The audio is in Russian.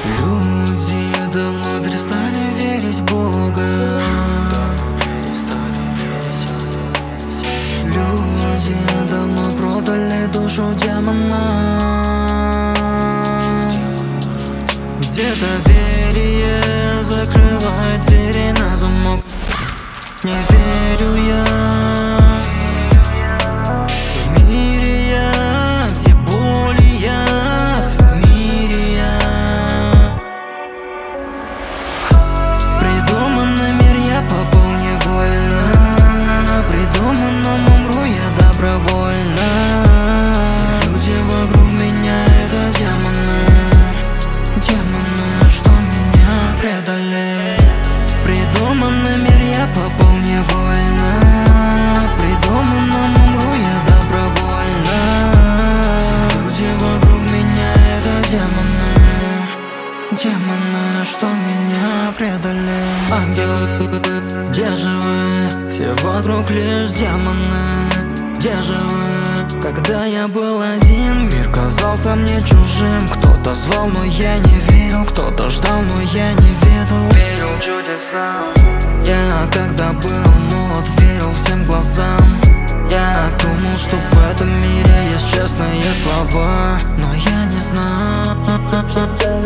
Люди давно перестали верить в Бога. Люди давно продали душу демона. Где доверие закрывает двери на замок. Не верю я в мире я, где боль и яд. В мире я придуманный мир, я попал невольно. Придуманном умру я добровольно. Все люди вокруг меня — это демоны. Демоны, что меня предали. Придуманный мир, я попал невольно. Придуманном умру я добровольно. Все люди вокруг меня — это демоны. Демоны, что меня предали. Ангелы, где же вы? Все вокруг лишь демоны. Где же вы? Когда я был один, мир казался мне чужим. Кто-то звал, но я не верил. Кто-то ждал, но я не ведал. Верил в чудеса. Я когда был молод, верил всем глазам. Я думал, что в этом мире есть честные слова, но я не знал,